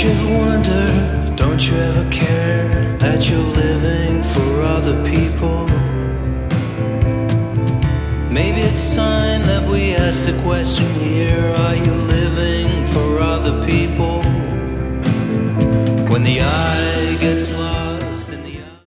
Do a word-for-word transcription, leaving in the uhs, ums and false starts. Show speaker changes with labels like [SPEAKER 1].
[SPEAKER 1] you ever wonder, don't you ever care that you're living for other people? Maybe it's time that we ask the question here, are you living for other people? When the eye